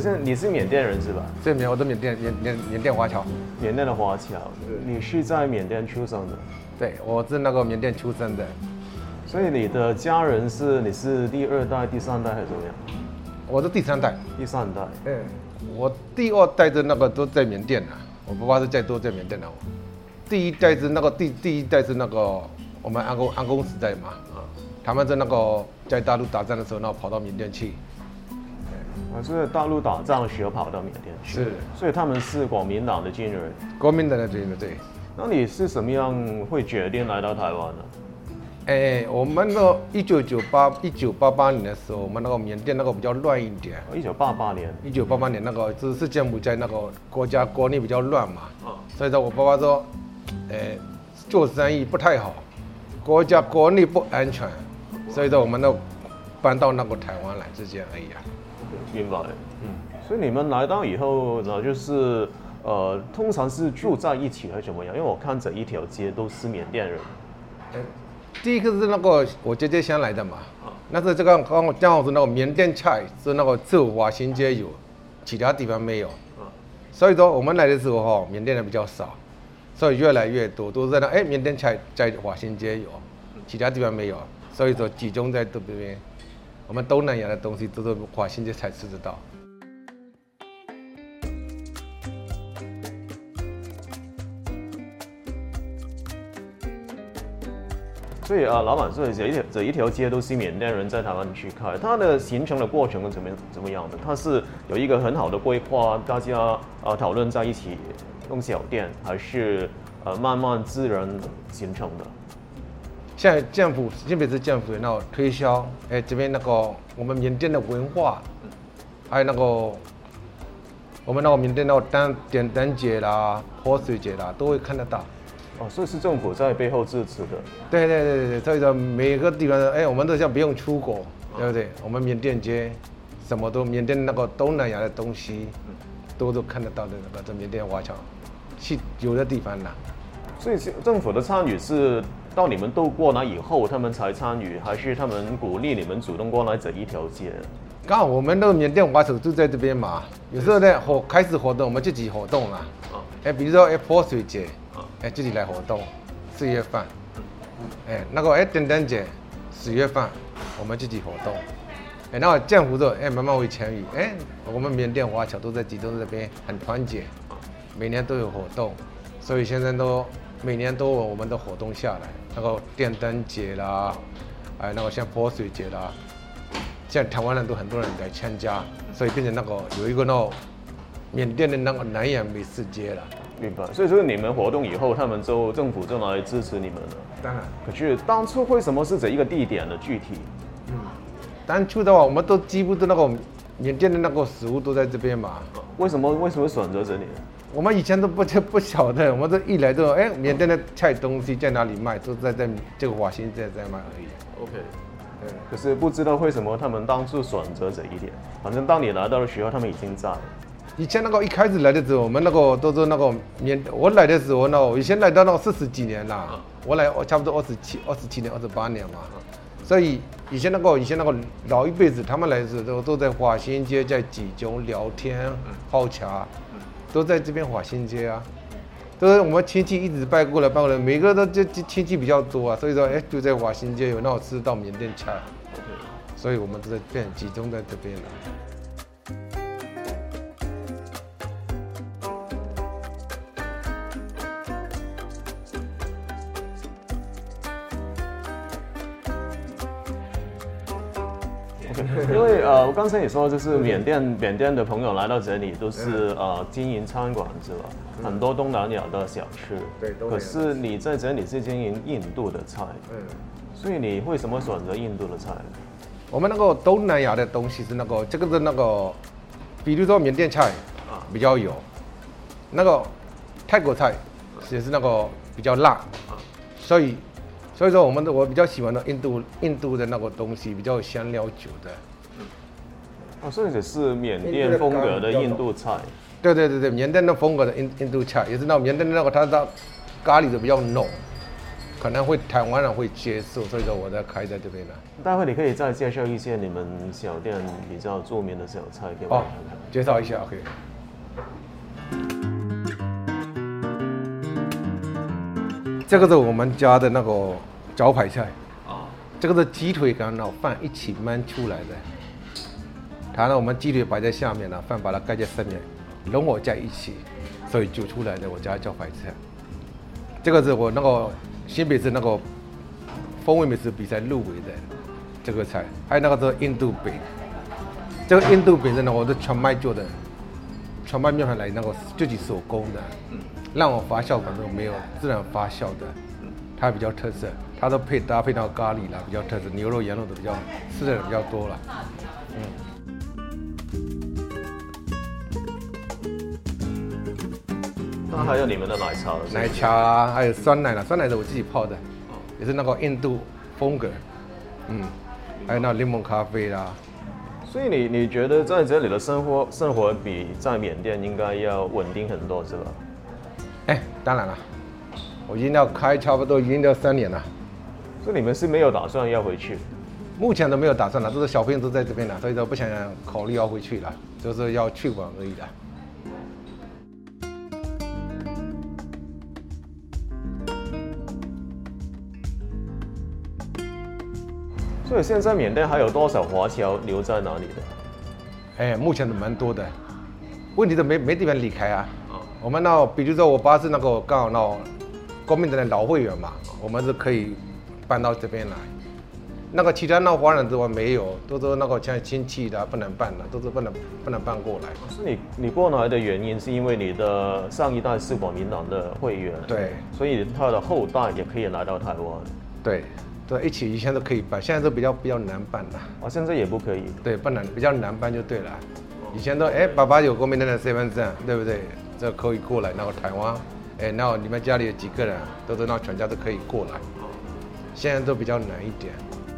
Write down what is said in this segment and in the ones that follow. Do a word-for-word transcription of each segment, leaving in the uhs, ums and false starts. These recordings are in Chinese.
是你是缅甸人是吧？ 这缅我的缅甸缅缅缅甸华侨。 缅甸的华侨，你是在缅甸出生的？ 对，我是那个缅甸出生的。 所以你的家人是你是第二代、第三代还是怎么样？ 我是第三代。 第三代。 嗯，我第二代的那个都在缅甸啊，我爸爸是在都在缅甸的。第一代是那个第第一代是那个我们安公安公时代嘛，啊，他们在那个在大陆打仗的时候，那跑到缅甸去。 我是大陆打仗的时候跑到缅甸去， 是， 所以他们是国民党的军人。 国民党的军人，对。 那你是什么样会决定来到台湾呢？ 哎，我们那一九九八一九八八年的时候，我们那个缅甸那个比较乱一点。 一九八八年。 一九八八年那个就是柬埔寨那个国家国内比较乱嘛，哦，所以说我爸爸说，哎，做生意不太好，国家国内不安全，所以说我们都搬到那个台湾来，这些而已啊。 明白。嗯，所以你们来到以后呢，就是呃，通常是住在一起还是怎么样？因为我看这一条街都是缅甸人。 嗯，第一个是那个我姐姐先来的嘛，哦，那是这个刚好刚好是那个缅甸菜是那个只有华新街有，其他地方没有。哦，所以说我们来的时候哈，缅甸人比较少，所以越来越多都是在那哎缅甸菜在华新街有，其他地方没有，所以说集中在这边。我们东南亚的东西都是华新街才吃得到。 所以啊，老板说这一条这一条街都是缅甸人在台湾去开，它的形成的过程怎么怎么样的？它是有一个很好的规划，大家啊讨论在一起弄小店，还是呃慢慢自然形成的？ 现在政府，特别是政府那个推销，哎，这边那个我们缅甸的文化，还有那个我们那个缅甸那个单点灯节啦、泼水节啦，都会看得到。 哦，所以是政府在背后支持的。 对对对对，所以说每个地方，哎，我们都像不用出国，对不对？我们缅甸街，什么都缅甸那个东南亚的东西，都都看得到的那个在缅甸华侨，去有的地方啦。 所以政府的参与是到你们都过来以后，他们才参与，还是他们鼓励你们主动过来这一条街？ 刚好我们那个缅甸华侨就在这边嘛，有时候呢活开始活动，我们自己活动啦。哎，比如说哎泼水节，哎自己来活动，四月份，哎那个哎点灯节，十月份我们自己活动。哎，那政府说哎慢慢会参与，哎我们缅甸华侨都在集中这边很团结，每年都有活动，所以现在都。每年都有我们的活动下来，那个电灯节啦，哎，那个像泼水节啦，现在台湾人都很多人来参加，所以变成那个有一个那个缅甸的那个南洋美食节了。 明白。所以说你们活动以后，他们就政府就来支持你们了。 当然。 可是当初为什么是这一个地点的具体？ 嗯，当初的话，我们都几乎都那个缅甸的那个食物都在这边嘛。为什么为什么选择这里？ 我们以前都不不晓得，我们这一来都哎，缅甸的菜东西在哪里卖，都在在这个华新街在卖而已。 OK， 对。可是不知道为什么他们当初选择这一点，反正当你来到的时候，他们已经在了。 以前那个一开始来的时候，我们那个都是那个缅，我来的时候呢，我以前来到那个四十几年啦，嗯、我来我差不多二十七、二十七年、二十八年嘛，所以以前那个以前那个老一辈子，他们来的时候都都在华新街在集中聊天、泡茶。都在这边华新街啊，都是我们亲戚一直拜过来拜过来，每个都这亲戚比较多啊，所以说哎就在华新街有那我吃到缅甸菜， okay. 所以我们都在变集中在这边了。 因为呃，我刚才也说，就是缅甸缅甸的朋友来到这里都是呃经营餐馆是吧？嗯、很多东南亚的小吃。 对， 可是你在这里是经营印度的菜，嗯，所以你为什么选择印度的菜？ 我们那个东南亚的东西是那个这个是那个，比如说缅甸菜啊比较油，那个泰国菜也是那个比较辣，所以。所以说，我们的我比较喜欢的印度印度的那个东西，比较有香料酒的。 哦，所以这是缅甸风格的印度菜。 对对对对，缅甸的风格的印印度菜，也是那缅甸的那个它的咖喱的比较浓， 可能会台湾人会接受，所以说我在开在这边了。 待会你可以再介绍一些你们小店比较著名的小菜给我们看看。 哦，介绍一下 ，OK。这个是我们家的那个招牌菜。哦。这个是鸡腿跟老饭一起焖出来的。它呢，我们鸡腿摆在下面呢，饭把它盖在上面，融合在一起，所以煮出来的我家招牌菜。这个是我那个新北市那个风味美食比赛入围的这个菜，还有那个是印度饼。这个印度饼呢，我是全麦做的，全麦面粉来那个自己手工的，让我发酵反正没有自然发酵的，它比较特色。它都配搭配到咖喱啦，比较特色，牛肉、羊肉都比较吃的人比较多了，嗯。 那还有你们的奶茶， 奶茶啊，还有酸奶啦，酸奶是我自己泡的，也是那个印度风格，嗯，还有那柠檬咖啡啦。 所以你你觉得在这里的生活生活比在缅甸应该要稳定很多，是吧？ 哎，当然了，我已经要开差不多已经要三年了。 所以你们是没有打算要回去？ 目前都没有打算了，都是小朋友都在这边了，所以说不想考虑要回去了，就是要去玩而已了。 所以现在缅甸还有多少华侨留在哪里的？ 哎，目前都蛮多的，问题都没没地方离开啊。哦、我们那比如说我爸是那个刚好那国民党的老会员嘛，我们是可以搬到这边来。那个其他那华人之外没有，都是那个像亲戚的不能办的，都是不能不能搬过来。 是你你过来的原因是因为你的上一代是国民党的会员， 对， 所以他的后代也可以来到台湾。 对。对，一起以前都可以办，现在都比较比较难办了。 哦，现在也不可以。 对，不能比较难办就对了。以前都哎，爸爸有国民党的身份证，对不对？这可以过来，然后台湾，哎，然后你们家里有几个人，都是那全家都可以过来。现在都比较难一点。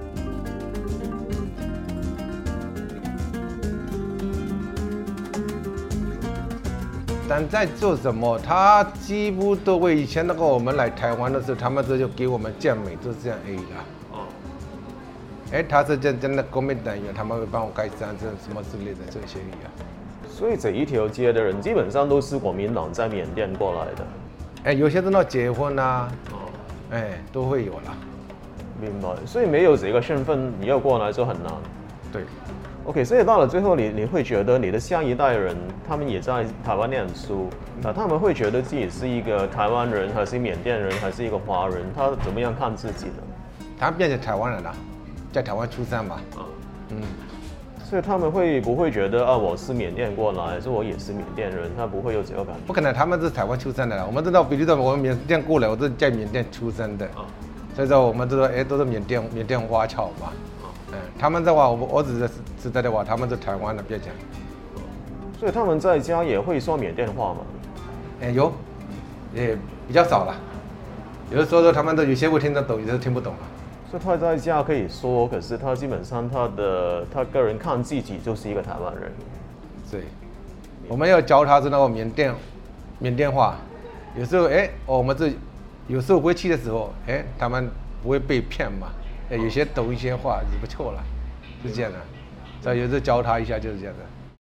但在做什么？他几乎都会以前那个我们来台湾的时候，他们这就给我们健美，就是这样而已啦。哦。哎，他是真真的国民党员，他们会帮我盖章，这什么之类的这些而已啊。 所以这一条街的人基本上都是国民党在缅甸过来的。 哎，有些人要结婚啊，哦，哎，都会有啦。 明白。所以没有这个身份，你要过来就很难。 对。 OK， 所以到了最后你，你会觉得你的下一代人，他们也在台湾念书，那他们会觉得自己是一个台湾人，还是缅甸人，还是一个华人？他怎么样看自己呢？ 他变成台湾人了，在台湾出生嘛。嗯。嗯。 所以他们会不会觉得啊，我是缅甸过来，说我也是缅甸人？他不会有这个感觉。 不可能，他们是台湾出生的啦。我们知道，比如说我们缅甸过来，我是在缅甸出生的，啊、所以说我们都说，哎，都是缅甸缅甸华侨嘛。嗯，他们的话，我我只是是在的话，他们是台湾的，别讲。 所以他们在家也会说缅甸话吗？ 哎，有，也比较少了。有的时候他们都有些会听得懂，有些听不懂了。 所以他在家可以说，可是他基本上他的他个人看自己就是一个台湾人。 对，我们要教他是那个缅甸缅甸话。有时候哎，我们这有时候回去的时候，哎，他们不会被骗嘛。哎，有些懂一些话也不错了，是这样的。所以有时候教他一下就是这样的。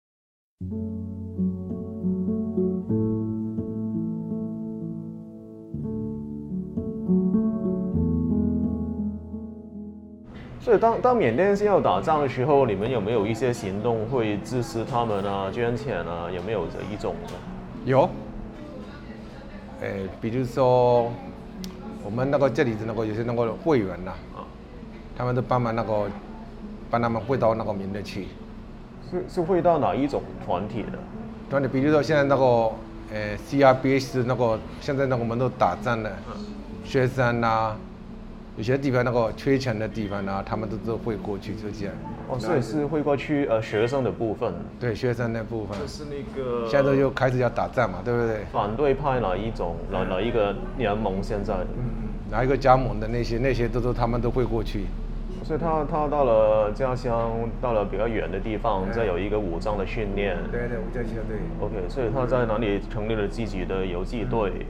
所以当当缅甸是要打仗的时候，你们有没有一些行动会支持他们啊、捐钱啊？有没有这一种的？ 有。哎，比如说我们那个这里的那个有些那个会员呐、啊。他们都帮忙那个，帮他们汇到那个缅甸去。 是是汇到哪一种团体的？ 团体，比如说现在那个，呃 ，C R B S 那个，现在那个我们都打仗了，嗯、学生呐，有些地方那个缺钱的地方呢，他们都都会过去，就这样。 哦，所以是会过去呃学生的部分。 对，学生的部分。 就是那个。 现在又开始要打仗嘛，对不对？ 反对派哪一种哪哪一个联盟现在的？ 嗯，哪一个加盟的那些那些都都他们都会过去。 所以他他到了家乡，到了比较远的地方，再有一个武装的训练。 对对，武装训练对。 OK， 所以他在哪里成立了自己的游击队？ 嗯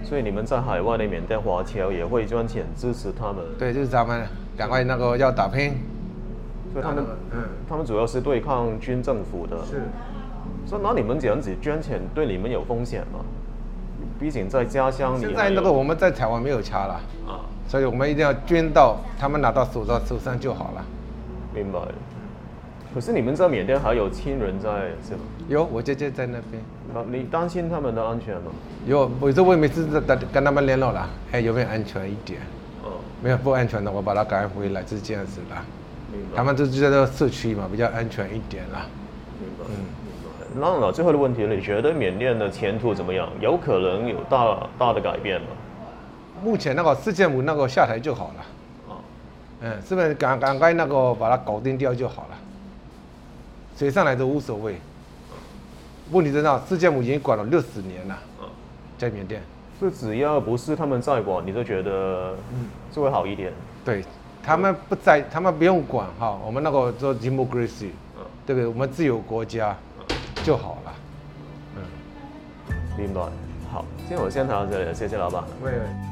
所以你们在海外的缅甸华侨也会捐钱支持他们。 对，就是咱们赶快那个要打拼。 所以他们，嗯，他们主要是对抗军政府的。 是。 所以那你们这样子捐钱对你们有风险吗？毕竟在家乡你。 现在那个我们在台湾没有差了啊，所以我们一定要捐到他们拿到手到手上就好了。 明白。可是你们在缅甸还有亲人在是吗？ 有，我姐姐在那边。 那你担心他们的安全吗？ 有，有时候我每次跟跟他们联络了，哎，有没有安全一点？哦，没有不安全的，我把他赶回来，就是这样子啦。明白。他们就觉得社区嘛比较安全一点啦。 明白。嗯，明白。那老最后的问题，你觉得缅甸的前途怎么样？有可能有大大的改变吗？ 目前那个世界母那个下台就好了。哦。嗯，是不是赶赶快那个把它搞定掉就好了？谁上来都无所谓。问题是那世界母已经管了六十年了，在缅甸。 所以只要不是他们在管，你就觉得就会好一点。 对，他们不在，他们不用管哈。我们那个做 democracy， 对不对？我们自由国家就好了。 嗯，明白。好，今天我先谈到这里了，谢谢老板。 喂喂。